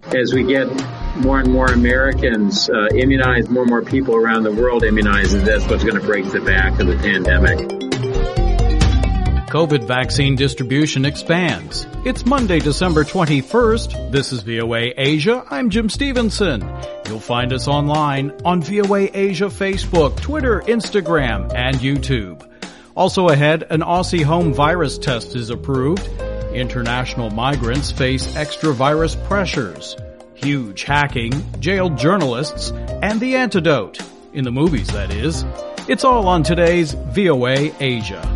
As we get more and more Americans immunized, more and more people around the world immunized, that's what's going to break the back of the pandemic. COVID vaccine distribution expands. It's Monday, December 21st. This is VOA Asia. I'm Jim Stevenson. You'll find us online on VOA Asia Facebook, Twitter, Instagram, and YouTube. Also ahead, an Aussie home virus test is approved. International migrants face extra virus pressures. Huge hacking, jailed journalists, and the antidote. In the movies, that is. It's all on today's VOA Asia.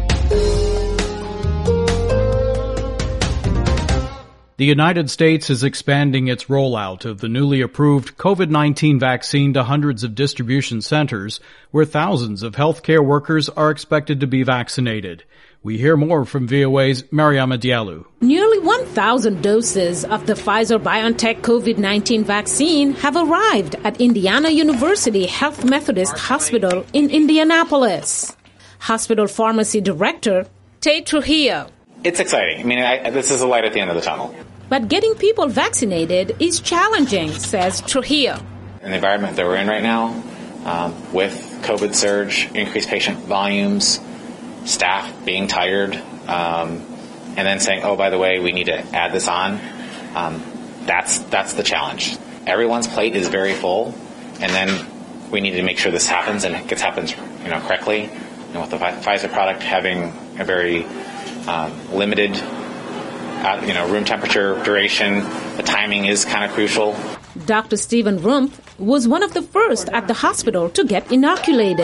The United States is expanding its rollout of the newly approved COVID-19 vaccine to hundreds of distribution centers, where thousands of healthcare workers are expected to be vaccinated. We hear more from VOA's Mariama Diallo. Nearly 1,000 doses of the Pfizer-BioNTech COVID-19 vaccine have arrived at Indiana University Health Methodist Hospital in Indianapolis. Hospital Pharmacy Director Tate Trujillo. It's exciting. I mean, this is a light at the end of the tunnel. But getting people vaccinated is challenging, says Trujillo. In the environment that we're in right now, with COVID surge, increased patient volumes, staff being tired, and then saying, oh, by the way, we need to add this on, that's the challenge. Everyone's plate is very full, and then we need to make sure this happens and it happens correctly. And with the Pfizer product having a very limited, room temperature duration. The timing is kind of crucial. Dr. Stephen Rumpf was one of the first at the hospital to get inoculated.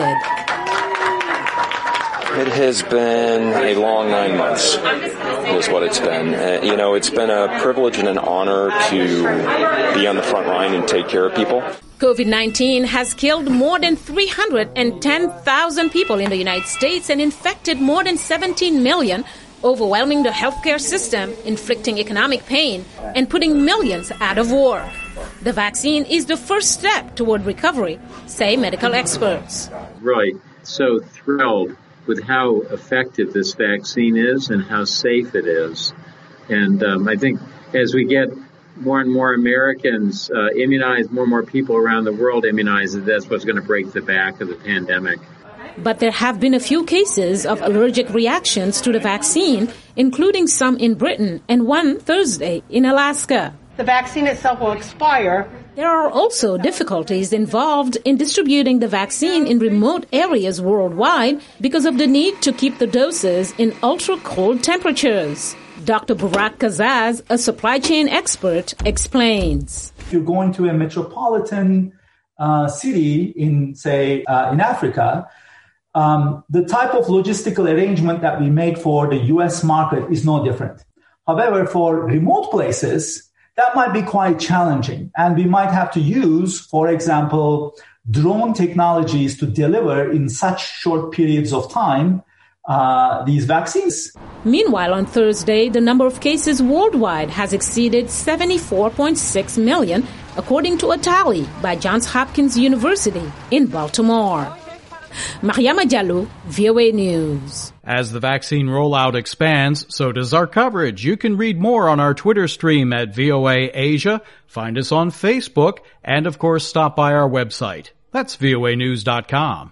It has been a long 9 months, is what it's been. It's been a privilege and an honor to be on the front line and take care of people. COVID-19 has killed more than 310,000 people in the United States and infected more than 17 million, overwhelming the healthcare system, inflicting economic pain, and putting millions out of work. The vaccine is the first step toward recovery, say medical experts. Really, so thrilled with how effective this vaccine is and how safe it is. And I think as we get more and more Americans immunized, more and more people around the world immunized, that's what's going to break the back of the pandemic. But there have been a few cases of allergic reactions to the vaccine, including some in Britain and one Thursday in Alaska. The vaccine itself will expire. There are also difficulties involved in distributing the vaccine in remote areas worldwide because of the need to keep the doses in ultra-cold temperatures. Dr. Burak Kazaz, a supply chain expert, explains. If you're going to a metropolitan city in Africa, the type of logistical arrangement that we make for the U.S. market is no different. However, for remote places, that might be quite challenging. And we might have to use, for example, drone technologies to deliver in such short periods of time these vaccines. Meanwhile, on Thursday, the number of cases worldwide has exceeded 74.6 million, according to a tally by Johns Hopkins University in Baltimore. Mariama Diallo, VOA News. As the vaccine rollout expands, so does our coverage. You can read more on our Twitter stream at VOA Asia, find us on Facebook, and of course stop by our website. That's voanews.com.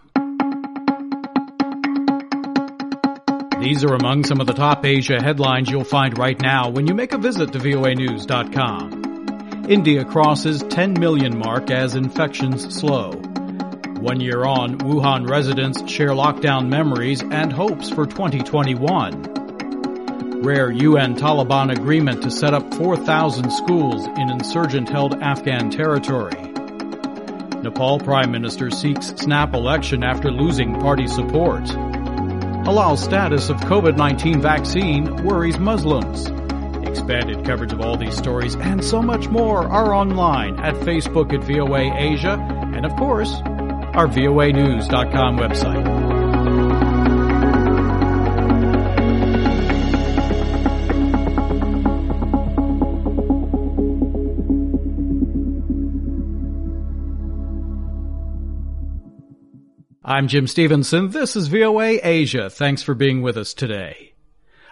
These are among some of the top Asia headlines you'll find right now when you make a visit to voanews.com. India crosses 10 million mark as infections slow. 1 year on, Wuhan residents share lockdown memories and hopes for 2021. Rare UN Taliban agreement to set up 4,000 schools in insurgent-held Afghan territory. Nepal Prime Minister seeks snap election after losing party support. Halal status of COVID-19 vaccine worries Muslims. Expanded coverage of all these stories and so much more are online at Facebook at VOA Asia and, of course, our voanews.com website. I'm Jim Stevenson. This is VOA Asia. Thanks for being with us today.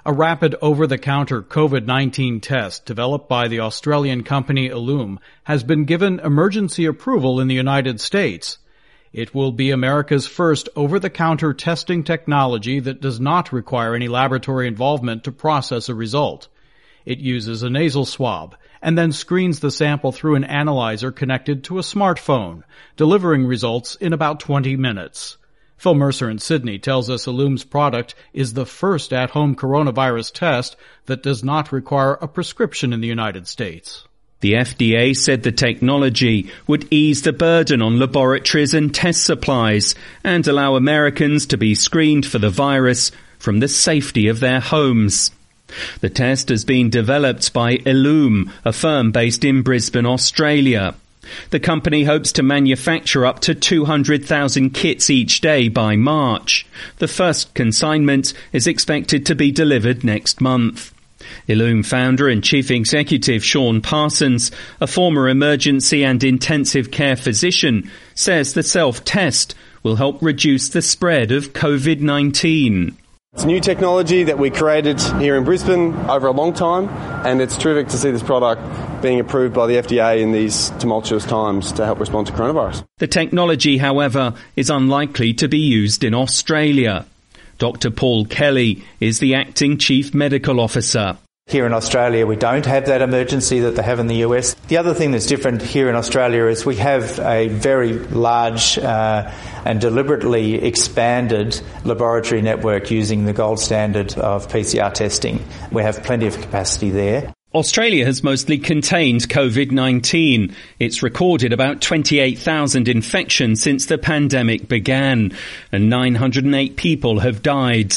A rapid over-the-counter COVID-19 test developed by the Australian company Ellume has been given emergency approval in the United States. It will be America's first over-the-counter testing technology that does not require any laboratory involvement to process a result. It uses a nasal swab and then screens the sample through an analyzer connected to a smartphone, delivering results in about 20 minutes. Phil Mercer in Sydney tells us Ellume's product is the first at-home coronavirus test that does not require a prescription in the United States. The FDA said the technology would ease the burden on laboratories and test supplies and allow Americans to be screened for the virus from the safety of their homes. The test has been developed by Ellume, a firm based in Brisbane, Australia. The company hopes to manufacture up to 200,000 kits each day by March. The first consignment is expected to be delivered next month. Ellume founder and chief executive Sean Parsons, a former emergency and intensive care physician, says the self-test will help reduce the spread of COVID-19. It's new technology that we created here in Brisbane over a long time, and it's terrific to see this product being approved by the FDA in these tumultuous times to help respond to coronavirus. The technology, however, is unlikely to be used in Australia. Dr. Paul Kelly is the acting chief medical officer. Here in Australia, we don't have that emergency that they have in the US. The other thing that's different here in Australia is we have a very large and deliberately expanded laboratory network using the gold standard of PCR testing. We have plenty of capacity there. Australia has mostly contained COVID-19. It's recorded about 28,000 infections since the pandemic began, and 908 people have died.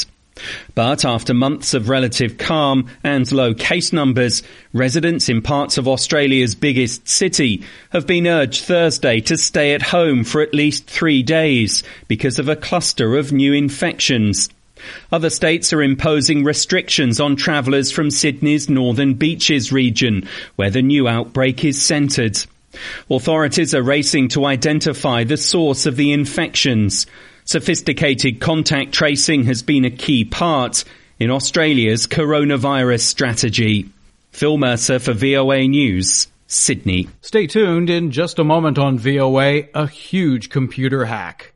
But after months of relative calm and low case numbers, residents in parts of Australia's biggest city have been urged Thursday to stay at home for at least 3 days because of a cluster of new infections. Other states are imposing restrictions on travellers from Sydney's Northern Beaches region, where the new outbreak is centred. Authorities are racing to identify the source of the infections. Sophisticated contact tracing has been a key part in Australia's coronavirus strategy. Phil Mercer for VOA News, Sydney. Stay tuned. In just a moment on VOA, a huge computer hack.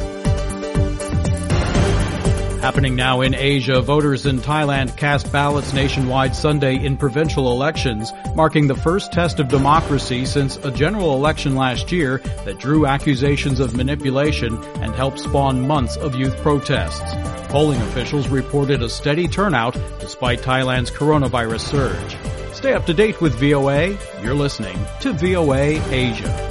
Happening now in Asia, voters in Thailand cast ballots nationwide Sunday in provincial elections, marking the first test of democracy since a general election last year that drew accusations of manipulation and helped spawn months of youth protests. Polling officials reported a steady turnout despite Thailand's coronavirus surge. Stay up to date with VOA. You're listening to VOA Asia.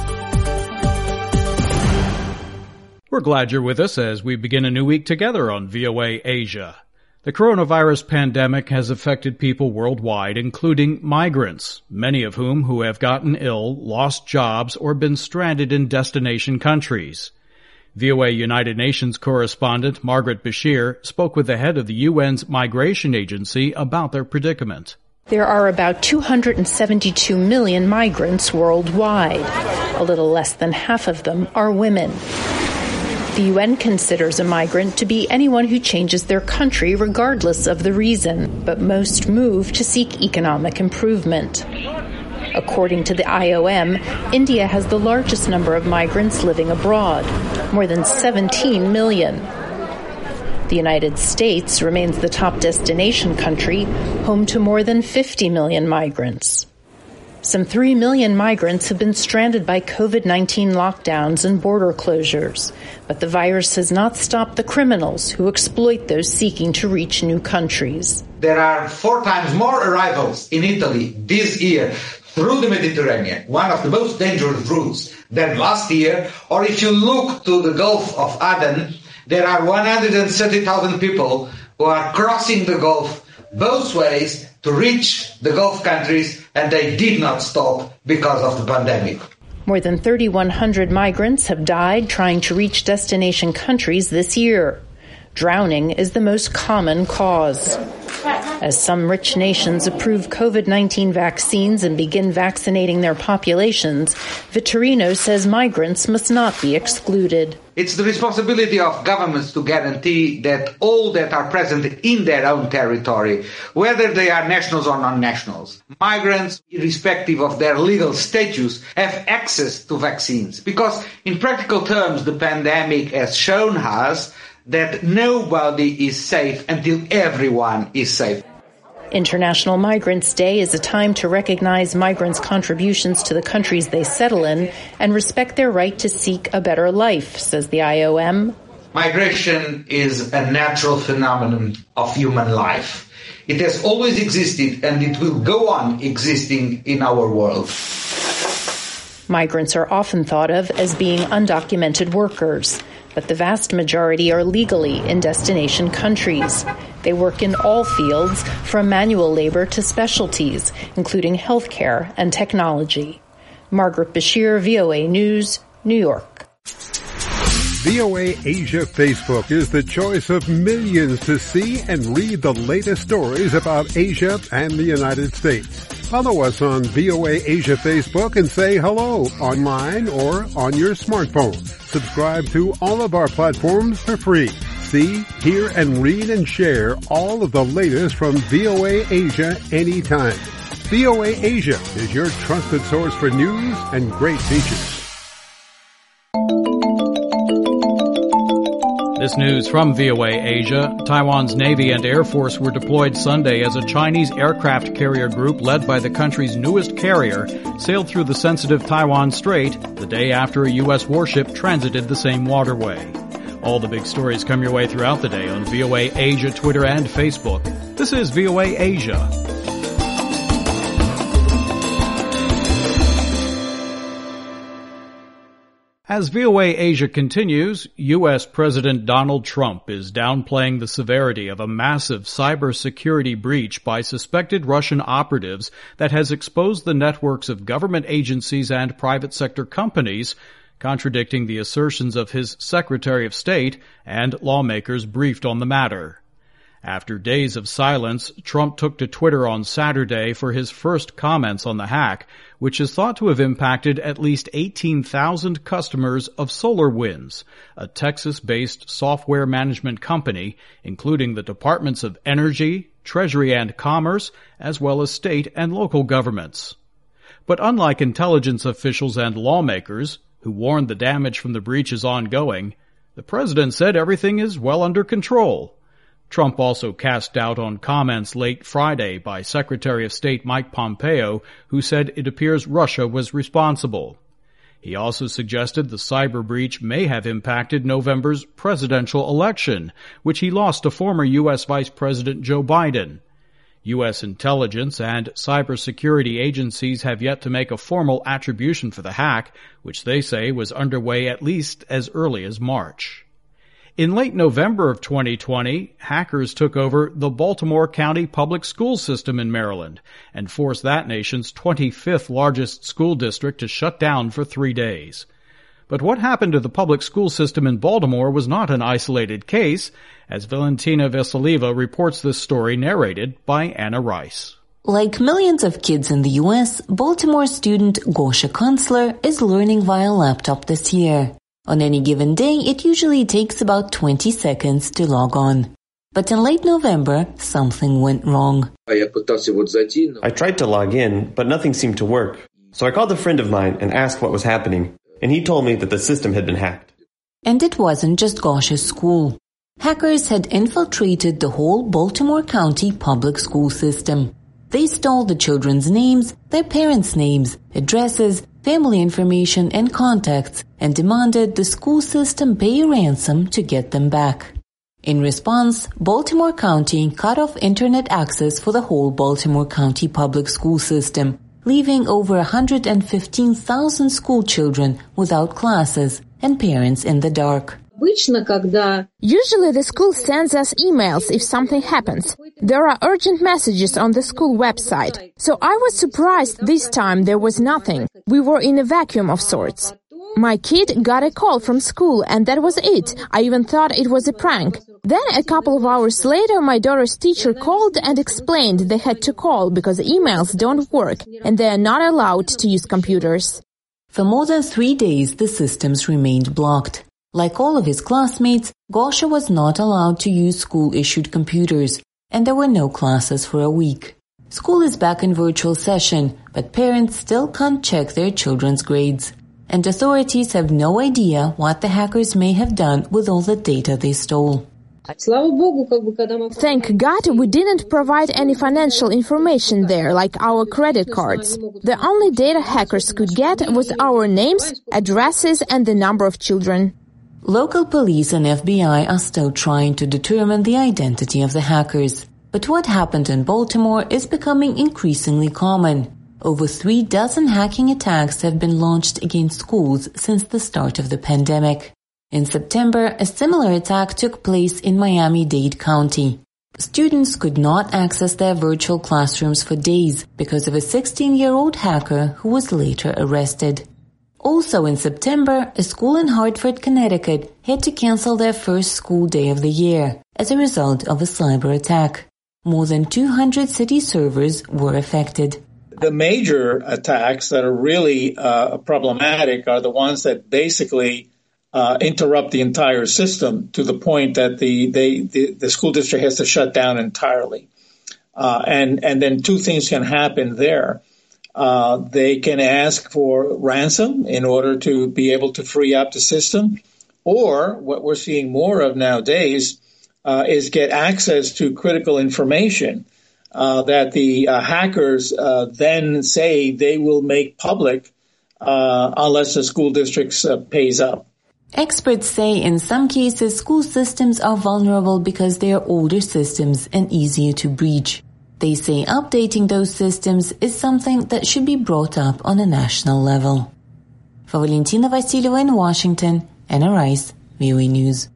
We're glad you're with us as we begin a new week together on VOA Asia. The coronavirus pandemic has affected people worldwide, including migrants, many of whom who have gotten ill, lost jobs, or been stranded in destination countries. VOA United Nations correspondent Margaret Bashir spoke with the head of the UN's Migration Agency about their predicament. There are about 272 million migrants worldwide. A little less than half of them are women. The UN considers a migrant to be anyone who changes their country regardless of the reason, but most move to seek economic improvement. According to the IOM, India has the largest number of migrants living abroad, more than 17 million. The United States remains the top destination country, home to more than 50 million migrants. Some 3 million migrants have been stranded by COVID-19 lockdowns and border closures, but the virus has not stopped the criminals who exploit those seeking to reach new countries. There are 4 times more arrivals in Italy this year through the Mediterranean, one of the most dangerous routes, than last year. Or if you look to the Gulf of Aden, there are 130,000 people who are crossing the Gulf both ways to reach the Gulf countries, and they did not stop because of the pandemic. More than 3,100 migrants have died trying to reach destination countries this year. Drowning is the most common cause. As some rich nations approve COVID-19 vaccines and begin vaccinating their populations, Vitorino says migrants must not be excluded. It's the responsibility of governments to guarantee that all that are present in their own territory, whether they are nationals or non-nationals, migrants, irrespective of their legal status, have access to vaccines. Because in practical terms, the pandemic has shown us that nobody is safe until everyone is safe. International Migrants Day is a time to recognize migrants' contributions to the countries they settle in and respect their right to seek a better life, says the IOM. Migration is a natural phenomenon of human life. It has always existed and it will go on existing in our world. Migrants are often thought of as being undocumented workers, but the vast majority are legally in destination countries. They work in all fields, from manual labor to specialties, including healthcare and technology. Margaret Bashir, VOA News, New York. VOA Asia Facebook is the choice of millions to see and read the latest stories about Asia and the United States. Follow us on VOA Asia Facebook and say hello online or on your smartphone. Subscribe to all of our platforms for free. See, hear, and read and share all of the latest from VOA Asia anytime. VOA Asia is your trusted source for news and great features. This news from VOA Asia. Taiwan's Navy and Air Force were deployed Sunday as a Chinese aircraft carrier group led by the country's newest carrier sailed through the sensitive Taiwan Strait the day after a U.S. warship transited the same waterway. All the big stories come your way throughout the day on VOA Asia, Twitter, and Facebook. This is VOA Asia. As VOA Asia continues, U.S. President Donald Trump is downplaying the severity of a massive cybersecurity breach by suspected Russian operatives that has exposed the networks of government agencies and private sector companies, contradicting the assertions of his Secretary of State and lawmakers briefed on the matter. After days of silence, Trump took to Twitter on Saturday for his first comments on the hack, which is thought to have impacted at least 18,000 customers of SolarWinds, a Texas-based software management company, including the Departments of Energy, Treasury and Commerce, as well as state and local governments. But unlike intelligence officials and lawmakers, who warned the damage from the breach is ongoing, the president said everything is well under control. Trump also cast doubt on comments late Friday by Secretary of State Mike Pompeo, who said it appears Russia was responsible. He also suggested the cyber breach may have impacted November's presidential election, which he lost to former U.S. Vice President Joe Biden. U.S. intelligence and cybersecurity agencies have yet to make a formal attribution for the hack, which they say was underway at least as early as March. In late November of 2020, hackers took over the Baltimore County Public School System in Maryland and forced that nation's 25th largest school district to shut down for 3 days. But what happened to the public school system in Baltimore was not an isolated case, as Valentina Veseliva reports this story narrated by Anna Rice. Like millions of kids in the U.S., Baltimore student Gosha Kunstler is learning via laptop this year. On any given day, it usually takes about 20 seconds to log on. But in late November, something went wrong. I tried to log in, but nothing seemed to work. So I called a friend of mine and asked what was happening, and he told me that the system had been hacked. And it wasn't just Gosha's school. Hackers had infiltrated the whole Baltimore County public school system. They stole the children's names, their parents' names, addresses, family information, and contacts, and demanded the school system pay a ransom to get them back. In response, Baltimore County cut off internet access for the whole Baltimore County public school system, leaving over 115,000 school children without classes and parents in the dark. Usually the school sends us emails if something happens. There are urgent messages on the school website. So I was surprised this time there was nothing. We were in a vacuum of sorts. My kid got a call from school and that was it. I even thought it was a prank. Then a couple of hours later, my daughter's teacher called and explained they had to call because emails don't work and they are not allowed to use computers. For more than 3 days, the systems remained blocked. Like all of his classmates, Gosha was not allowed to use school-issued computers, and there were no classes for a week. School is back in virtual session, but parents still can't check their children's grades. And authorities have no idea what the hackers may have done with all the data they stole. Thank God we didn't provide any financial information there, like our credit cards. The only data hackers could get was our names, addresses, and the number of children. Local police and FBI are still trying to determine the identity of the hackers. But what happened in Baltimore is becoming increasingly common. Over 3 dozen hacking attacks have been launched against schools since the start of the pandemic. In September, a similar attack took place in Miami-Dade County. Students could not access their virtual classrooms for days because of a 16-year-old hacker who was later arrested. Also in September, a school in Hartford, Connecticut had to cancel their first school day of the year as a result of a cyber attack. More than 200 city servers were affected. The major attacks that are really problematic are the ones that basically interrupt the entire system to the point that the school district has to shut down entirely. And then 2 things can happen there. They can ask for ransom in order to be able to free up the system, or what we're seeing more of nowadays is get access to critical information that the hackers then say they will make public unless the school district pays up. Experts say in some cases school systems are vulnerable because they are older systems and easier to breach. They say updating those systems is something that should be brought up on a national level. For Valentina Vasileva in Washington, Anna Rice, VOA News.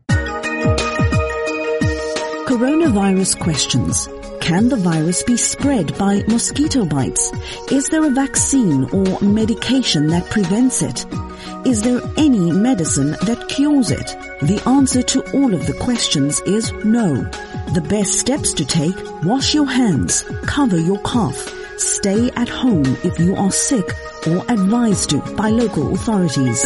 Coronavirus questions. Can the virus be spread by mosquito bites? Is there a vaccine or medication that prevents it? Is there any medicine that cures it? The answer to all of the questions is no. The best steps to take: wash your hands, cover your cough, stay at home if you are sick or advised to by local authorities.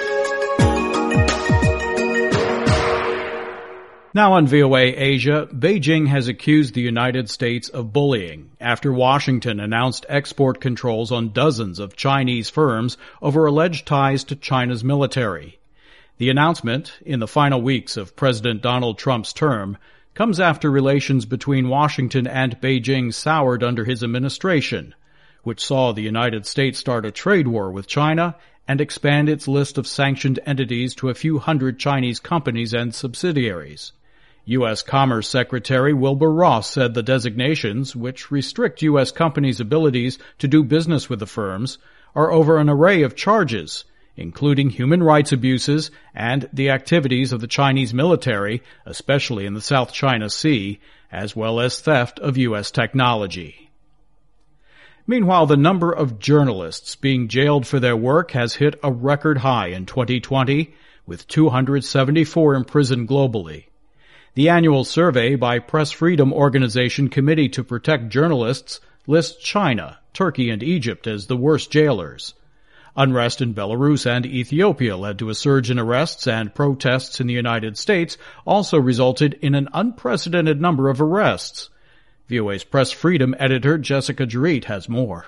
Now on VOA Asia, Beijing has accused the United States of bullying after Washington announced export controls on dozens of Chinese firms over alleged ties to China's military. The announcement, in the final weeks of President Donald Trump's term, comes after relations between Washington and Beijing soured under his administration, which saw the United States start a trade war with China and expand its list of sanctioned entities to a few hundred Chinese companies and subsidiaries. U.S. Commerce Secretary Wilbur Ross said the designations, which restrict U.S. companies' abilities to do business with the firms, are over an array of charges, including human rights abuses and the activities of the Chinese military, especially in the South China Sea, as well as theft of U.S. technology. Meanwhile, the number of journalists being jailed for their work has hit a record high in 2020, with 274 imprisoned globally. The annual survey by Press Freedom Organization Committee to Protect Journalists lists China, Turkey, and Egypt as the worst jailers. Unrest in Belarus and Ethiopia led to a surge in arrests, and protests in the United States also resulted in an unprecedented number of arrests. VOA's Press Freedom editor Jessica Jarrett has more.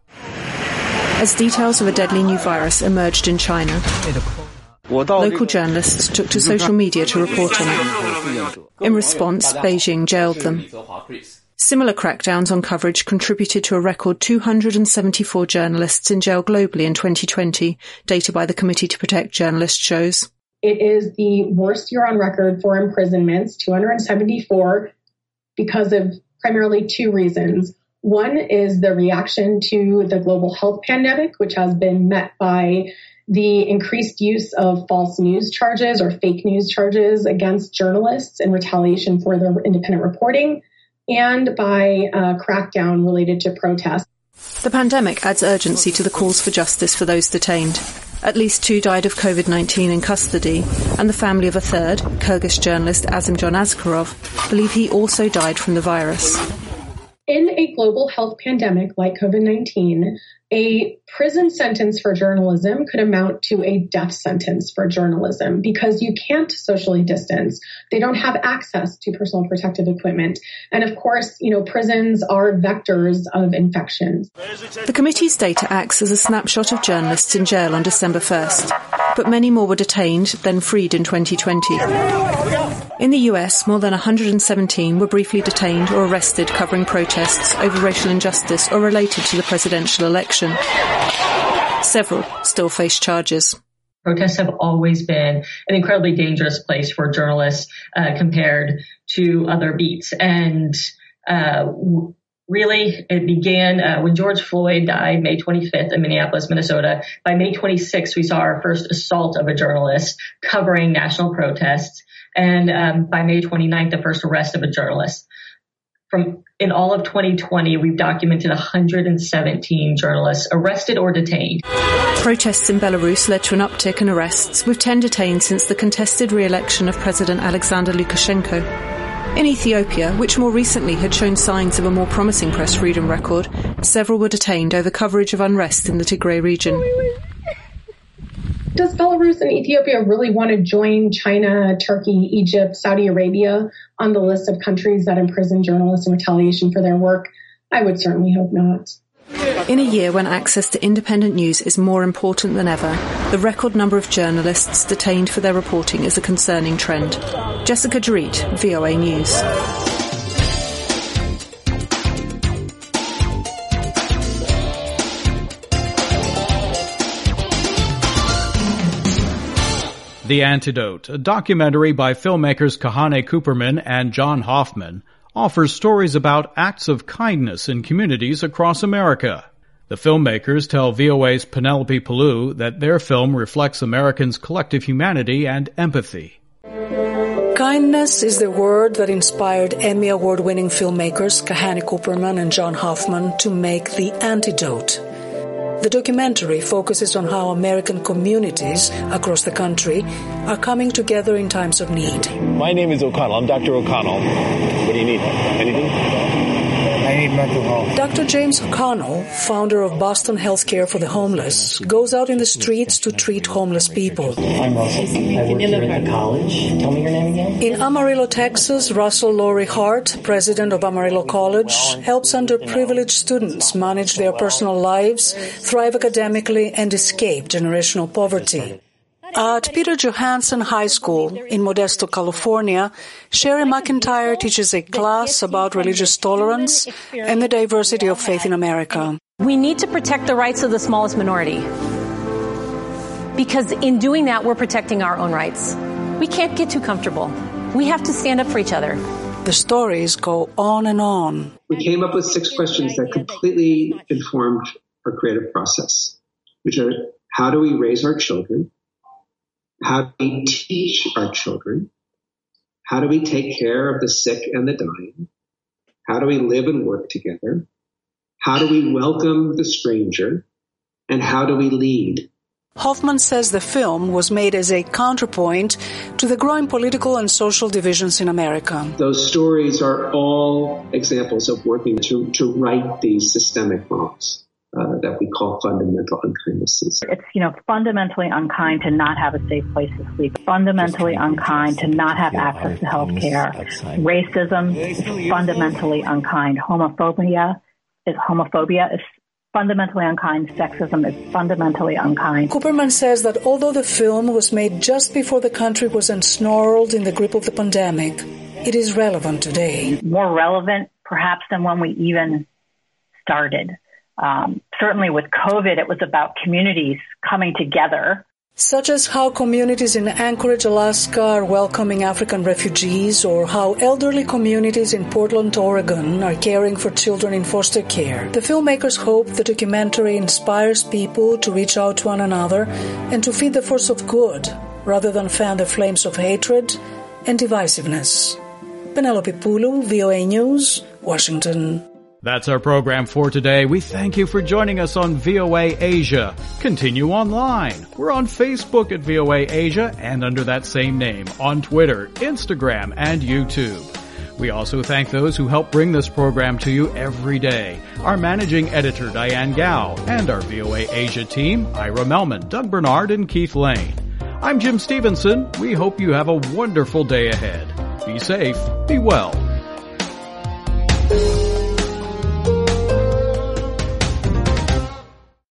As details of a deadly new virus emerged in China, local journalists took to social media to report on it. In response, Beijing jailed them. Similar crackdowns on coverage contributed to a record 274 journalists in jail globally in 2020, data by the Committee to Protect Journalists shows. It is the worst year on record for imprisonments, 274, because of primarily 2 reasons. One is the reaction to the global health pandemic, which has been met by the increased use of false news charges or fake news charges against journalists in retaliation for their independent reporting, and by a crackdown related to protests. The pandemic adds urgency to the calls for justice for those detained. At least 2 died of COVID-19 in custody, and the family of a third, Kyrgyz journalist Azimjon Askarov, believe he also died from the virus. In a global health pandemic like COVID-19, a prison sentence for journalism could amount to a death sentence for journalism because you can't socially distance. They don't have access to personal protective equipment. And of course, prisons are vectors of infections. The committee's data acts as a snapshot of journalists in jail on December 1st, but many more were detained, then freed in 2020. In the US, more than 117 were briefly detained or arrested covering protests over racial injustice or related to the presidential election. Several still face charges. Protests have always been an incredibly dangerous place for journalists compared to other beats. And really, it began when George Floyd died May 25th in Minneapolis, Minnesota. By May 26th, we saw our first assault of a journalist covering national protests. And by May 29th, the first arrest of a journalist. In all of 2020, we've documented 117 journalists arrested or detained. Protests in Belarus led to an uptick in arrests, with 10 detained since the contested re-election of President Alexander Lukashenko. In Ethiopia, which more recently had shown signs of a more promising press freedom record, several were detained over coverage of unrest in the Tigray region. Does Belarus and Ethiopia really want to join China, Turkey, Egypt, Saudi Arabia on the list of countries that imprison journalists in retaliation for their work? I would certainly hope not. In a year when access to independent news is more important than ever, the record number of journalists detained for their reporting is a concerning trend. Jessica Dorit, VOA News. The Antidote, a documentary by filmmakers Kahane Cooperman and John Hoffman, offers stories about acts of kindness in communities across America. The filmmakers tell VOA's Penelope Palou that their film reflects Americans' collective humanity and empathy. Kindness is the word that inspired Emmy Award-winning filmmakers Kahane Cooperman and John Hoffman to make The Antidote. The documentary focuses on how American communities across the country are coming together in times of need. My name is O'Connell. I'm Dr. O'Connell. What do you need? Anything? I need mental health. Dr. James O'Connell, founder of Boston Healthcare for the Homeless, goes out in the streets to treat homeless people. I'm Russell. I work here at the college. Tell me your name again. In Amarillo, Texas, Russell Laurie Hart, president of Amarillo College, helps underprivileged students manage their personal lives, thrive academically, and escape generational poverty. At Peter Johansson High School in Modesto, California, Sherry McIntyre teaches a class about religious tolerance and the diversity of faith in America. We need to protect the rights of the smallest minority, because in doing that, we're protecting our own rights. We can't get too comfortable. We have to stand up for each other. The stories go on and on. We came up with 6 questions that completely informed our creative process, which are: how do we raise our children? How do we teach our children? How do we take care of the sick and the dying? How do we live and work together? How do we welcome the stranger? And how do we lead? Hoffman says the film was made as a counterpoint to the growing political and social divisions in America. Those stories are all examples of working to right these systemic wrongs that we call fundamental unkindnesses. It's, fundamentally unkind to not have a safe place to sleep. Fundamentally unkind to not have access to health care. Racism is fundamentally unkind. Homophobia is fundamentally unkind. Sexism is fundamentally unkind. Cooperman says that although the film was made just before the country was ensnarled in the grip of the pandemic, it is relevant today. More relevant, perhaps, than when we even started. Certainly with COVID, it was about communities coming together. Such as how communities in Anchorage, Alaska are welcoming African refugees, or how elderly communities in Portland, Oregon are caring for children in foster care. The filmmakers hope the documentary inspires people to reach out to one another and to feed the force of good, rather than fan the flames of hatred and divisiveness. Penelope Palou, VOA News, Washington. That's our program for today. We thank you for joining us on VOA Asia. Continue online. We're on Facebook at VOA Asia and under that same name on Twitter, Instagram, and YouTube. We also thank those who help bring this program to you every day. Our managing editor, Diane Gao, and our VOA Asia team, Ira Melman, Doug Bernard, and Keith Lane. I'm Jim Stevenson. We hope you have a wonderful day ahead. Be safe, be well.